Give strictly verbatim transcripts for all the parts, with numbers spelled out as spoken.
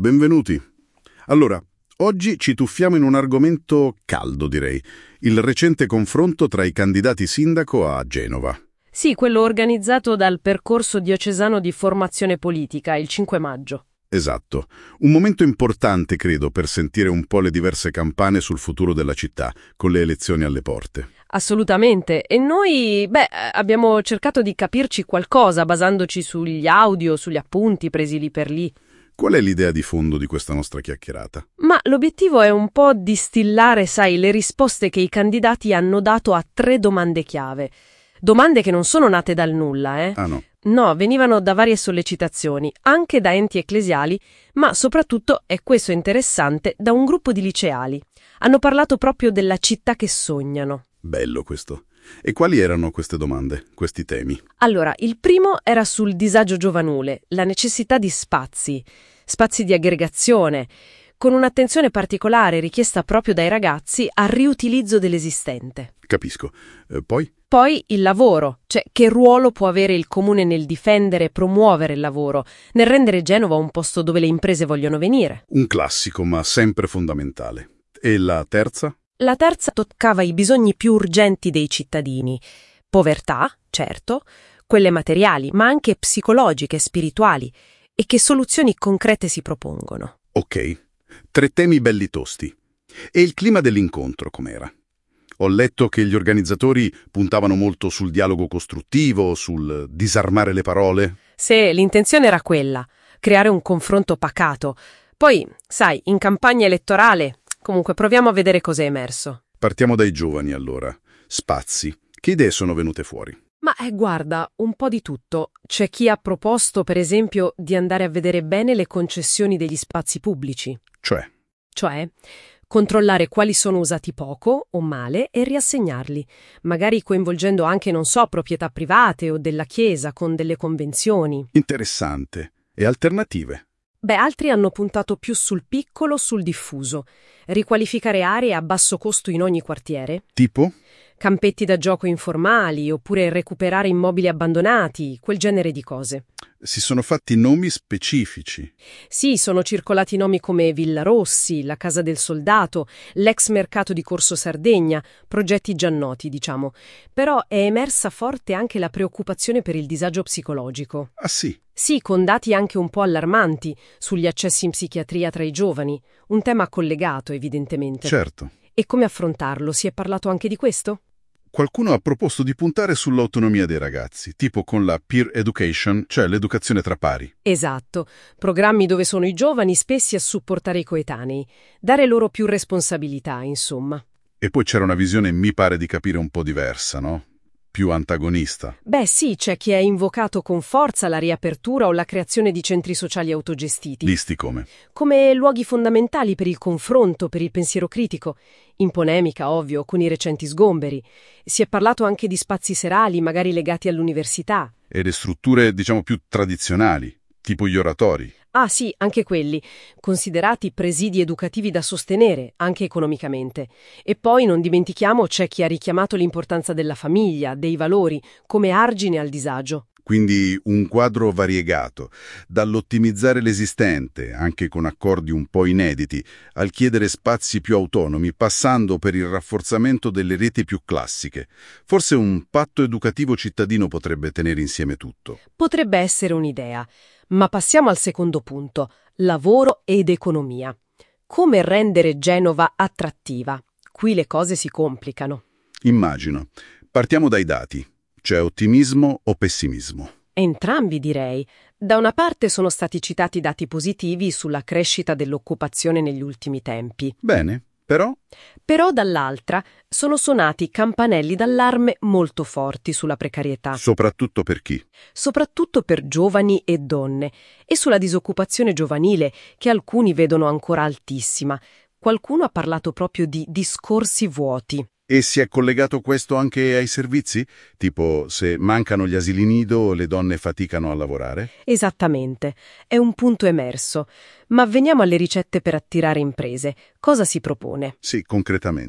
benvenuti. Allora, oggi ci tuffiamo in un argomento caldo, direi, il recente confronto tra i candidati sindaco a Genova. Sì, quello organizzato dal percorso diocesano di formazione politica, il cinque maggio. Esatto. Un momento importante, credo, per sentire un po' le diverse campane sul futuro della città, con le elezioni alle porte. Assolutamente. E noi, beh, abbiamo cercato di capirci qualcosa basandoci sugli audio, sugli appunti presi lì per lì. Qual è l'idea di fondo di questa nostra chiacchierata? Ma l'obiettivo è un po' distillare, sai, le risposte che i candidati hanno dato a tre domande chiave. Domande che non sono nate dal nulla, eh? Ah no. No, venivano da varie sollecitazioni, anche da enti ecclesiali, ma soprattutto, è questo interessante, da un gruppo di liceali. Hanno parlato proprio della città che sognano. Bello questo. E quali erano queste domande, questi temi? Allora, il primo era sul disagio giovanile, la necessità di spazi, spazi di aggregazione, con un'attenzione particolare richiesta proprio dai ragazzi al riutilizzo dell'esistente. Capisco. Eh, poi? Poi il lavoro, cioè che ruolo può avere il comune nel difendere e promuovere il lavoro, nel rendere Genova un posto dove le imprese vogliono venire. Un classico, ma sempre fondamentale. E la terza? La terza toccava i bisogni più urgenti dei cittadini. Povertà, certo, quelle materiali, ma anche psicologiche e spirituali, e che soluzioni concrete si propongono. Ok, tre temi belli tosti. E il clima dell'incontro com'era? Ho letto che gli organizzatori puntavano molto sul dialogo costruttivo, sul disarmare le parole. Se l'intenzione era quella, creare un confronto pacato. Poi, sai, in campagna elettorale, comunque proviamo a vedere cosa è emerso. Partiamo dai giovani allora. Spazi. Che idee sono venute fuori? Ma eh, guarda, un po' di tutto. C'è chi ha proposto, per esempio, di andare a vedere bene le concessioni degli spazi pubblici. Cioè? Cioè, controllare quali sono usati poco o male e riassegnarli, magari coinvolgendo anche, non so, proprietà private o della Chiesa con delle convenzioni. Interessante. E alternative? Beh, altri hanno puntato più sul piccolo, sul diffuso. Riqualificare aree a basso costo in ogni quartiere. Tipo? Campetti da gioco informali, oppure recuperare immobili abbandonati, quel genere di cose. Si sono fatti nomi specifici. Sì, sono circolati nomi come Villa Rossi, la Casa del Soldato, l'ex mercato di Corso Sardegna, progetti già noti, diciamo. Però è emersa forte anche la preoccupazione per il disagio psicologico. Ah sì? Sì, con dati anche un po' allarmanti sugli accessi in psichiatria tra i giovani, un tema collegato evidentemente. Certo. E come affrontarlo? Si è parlato anche di questo? Qualcuno ha proposto di puntare sull'autonomia dei ragazzi, tipo con la peer education, cioè l'educazione tra pari. Esatto, programmi dove sono i giovani spessi a supportare i coetanei, dare loro più responsabilità, insomma. E poi c'era una visione, mi pare di capire, un po' diversa, no? Più antagonista. Beh sì, c'è chi ha invocato con forza la riapertura o la creazione di centri sociali autogestiti. Visti come? Come luoghi fondamentali per il confronto, per il pensiero critico. In polemica, ovvio, con i recenti sgomberi. Si è parlato anche di spazi serali, magari legati all'università. E le strutture, diciamo, più tradizionali, tipo gli oratori. Ah sì, anche quelli, considerati presidi educativi da sostenere, anche economicamente. E poi non dimentichiamo c'è chi ha richiamato l'importanza della famiglia, dei valori, come argine al disagio. Quindi un quadro variegato, dall'ottimizzare l'esistente, anche con accordi un po' inediti, al chiedere spazi più autonomi, passando per il rafforzamento delle reti più classiche. Forse un patto educativo cittadino potrebbe tenere insieme tutto. Potrebbe essere un'idea. Ma passiamo al secondo punto, lavoro ed economia. Come rendere Genova attrattiva? Qui le cose si complicano. Immagino. Partiamo dai dati. C'è ottimismo o pessimismo? Entrambi, direi. Da una parte sono stati citati dati positivi sulla crescita dell'occupazione negli ultimi tempi. Bene, però? Però dall'altra sono suonati campanelli d'allarme molto forti sulla precarietà. Soprattutto per chi? Soprattutto per giovani e donne, e sulla disoccupazione giovanile, che alcuni vedono ancora altissima. Qualcuno ha parlato proprio di discorsi vuoti. E si è collegato questo anche ai servizi? Tipo, se mancano gli asili nido, le donne faticano a lavorare? Esattamente, è un punto emerso. Ma veniamo alle ricette per attirare imprese. Cosa si propone? Sì, concretamente.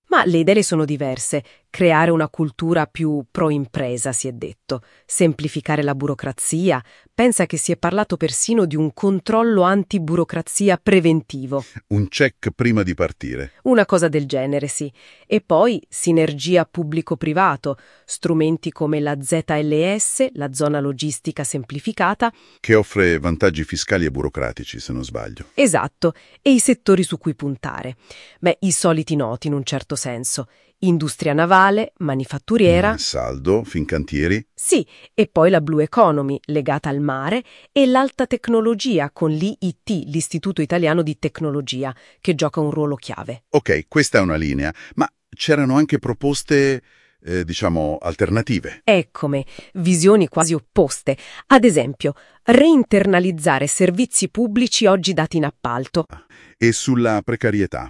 Ma le idee sono diverse. Creare una cultura più pro-impresa, si è detto. Semplificare la burocrazia. Pensa che si è parlato persino di un controllo antiburocrazia preventivo. Un check prima di partire. Una cosa del genere, sì. E poi sinergia pubblico-privato, strumenti come la Z L S, la zona logistica semplificata. Che offre vantaggi fiscali e burocratici, se non sbaglio. Esatto, e i settori su cui puntare. Beh, i soliti noti in un certo senso. Industria navale, manifatturiera. Mm, saldo, Fincantieri. Sì, e poi la Blue Economy, legata al mare, e l'alta tecnologia con l'I I T, l'Istituto Italiano di Tecnologia, che gioca un ruolo chiave. Ok, questa è una linea, ma c'erano anche proposte, eh, diciamo, alternative. Eccomi, visioni quasi opposte. Ad esempio, reinternalizzare servizi pubblici oggi dati in appalto. E sulla precarietà.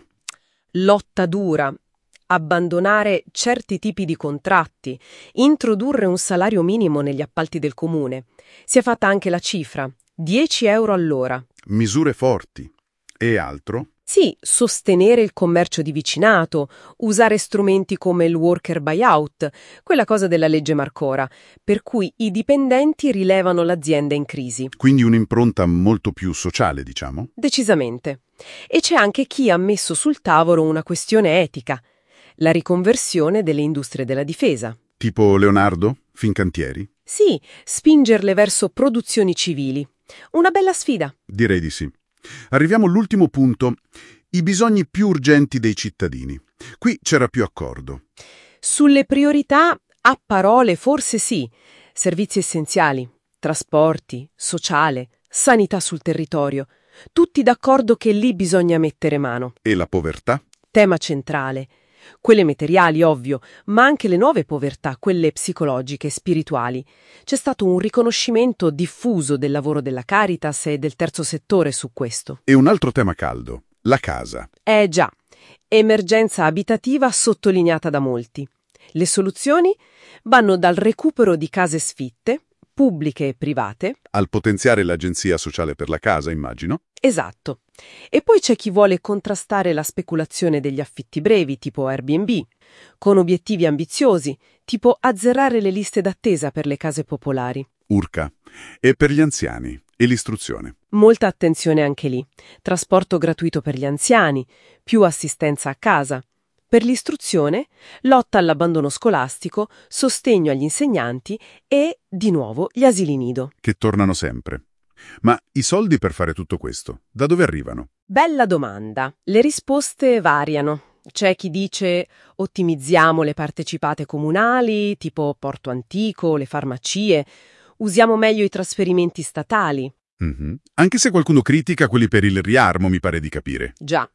Lotta dura. Abbandonare certi tipi di contratti, introdurre un salario minimo negli appalti del comune. Si è fatta anche la cifra, dieci euro all'ora. Misure forti. E altro? Sì, sostenere il commercio di vicinato, usare strumenti come il worker buyout, quella cosa della legge Marcora, per cui i dipendenti rilevano l'azienda in crisi. Quindi un'impronta molto più sociale, diciamo? Decisamente. E c'è anche chi ha messo sul tavolo una questione etica. La riconversione delle industrie della difesa. Tipo Leonardo? Fincantieri? Sì, spingerle verso produzioni civili. Una bella sfida. Direi di sì. Arriviamo all'ultimo punto. I bisogni più urgenti dei cittadini. Qui c'era più accordo. Sulle priorità, a parole forse sì. Servizi essenziali, trasporti, sociale, sanità sul territorio. Tutti d'accordo che lì bisogna mettere mano. E la povertà? Tema centrale. Quelle materiali, ovvio, ma anche le nuove povertà, quelle psicologiche e spirituali. C'è stato un riconoscimento diffuso del lavoro della Caritas e del terzo settore su questo. E un altro tema caldo, la casa. Eh già, emergenza abitativa sottolineata da molti. Le soluzioni vanno dal recupero di case sfitte, pubbliche e private. Al potenziare l'Agenzia Sociale per la Casa, immagino. Esatto. E poi c'è chi vuole contrastare la speculazione degli affitti brevi, tipo Airbnb, con obiettivi ambiziosi, tipo azzerare le liste d'attesa per le case popolari. Urca. E per gli anziani? E l'istruzione? Molta attenzione anche lì. Trasporto gratuito per gli anziani, più assistenza a casa. Per l'istruzione, lotta all'abbandono scolastico, sostegno agli insegnanti e, di nuovo, gli asili nido. Che tornano sempre. Ma i soldi per fare tutto questo, da dove arrivano? Bella domanda. Le risposte variano. C'è chi dice ottimizziamo le partecipate comunali, tipo Porto Antico, le farmacie, usiamo meglio i trasferimenti statali. Mm-hmm. Anche se qualcuno critica quelli per il riarmo, mi pare di capire. Già.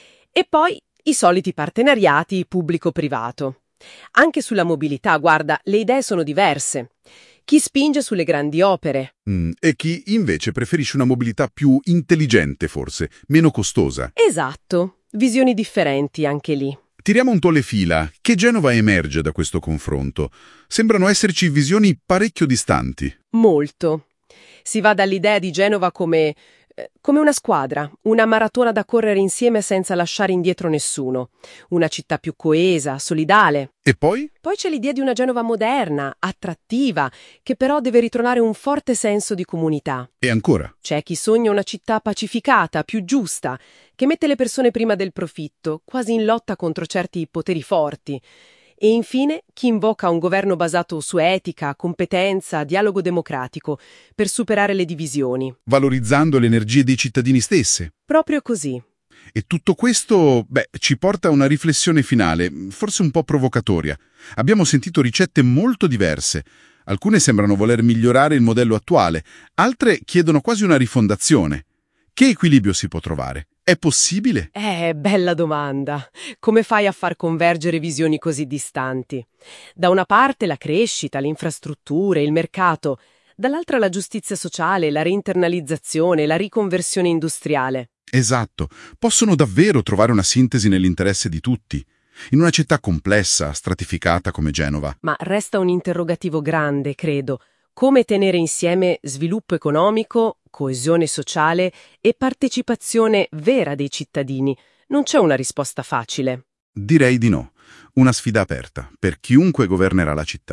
E poi i soliti partenariati pubblico-privato. Anche sulla mobilità, guarda, le idee sono diverse. Chi spinge sulle grandi opere. Mm, e chi invece preferisce una mobilità più intelligente, forse, meno costosa. Esatto, visioni differenti anche lì. Tiriamo un po' le fila. Che Genova emerge da questo confronto? Sembrano esserci visioni parecchio distanti. Molto. Si va dall'idea di Genova come, eh, come una squadra, una maratona da correre insieme senza lasciare indietro nessuno. Una città più coesa, solidale. E poi? Poi c'è l'idea di una Genova moderna, attrattiva, che però deve ritrovare un forte senso di comunità. E ancora? C'è chi sogna una città pacificata, più giusta, che mette le persone prima del profitto, quasi in lotta contro certi poteri forti. E infine chi invoca un governo basato su etica, competenza, dialogo democratico, per superare le divisioni. Valorizzando le energie dei cittadini stesse. Proprio così. E tutto questo, beh, ci porta a una riflessione finale, forse un po' provocatoria. Abbiamo sentito ricette molto diverse. Alcune sembrano voler migliorare il modello attuale, altre chiedono quasi una rifondazione. Che equilibrio si può trovare? È possibile? Eh, bella domanda. Come fai a far convergere visioni così distanti? Da una parte la crescita, le infrastrutture, il mercato, dall'altra la giustizia sociale, la reinternalizzazione, la riconversione industriale. Esatto. Possono davvero trovare una sintesi nell'interesse di tutti, in una città complessa, stratificata come Genova. Ma resta un interrogativo grande, credo. Come tenere insieme sviluppo economico, coesione sociale e partecipazione vera dei cittadini? Non c'è una risposta facile. Direi di no. Una sfida aperta per chiunque governerà la città.